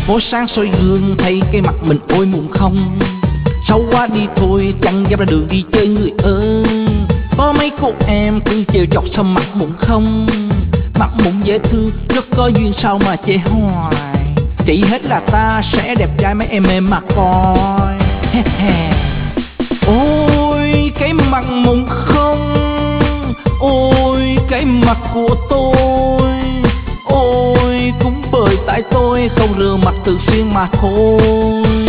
Mỗi sáng soi gương thấy cái mặt mình ôi muộn không. Xấu quá đi thôi, chẳng dám ra đường đi chơi người ơi. Có mấy cô em cứ trêu chọc sao mặt mụn không. Mặt mụn dễ thương, rất có duyên sao mà chê hoài. Chỉ hết là ta sẽ đẹp trai mấy em mà coi. Ôi cái mặt mụn không, ôi cái mặt của tôi. Ôi cũng bởi tại tôi không rửa mặt thường xuyên mà thôi.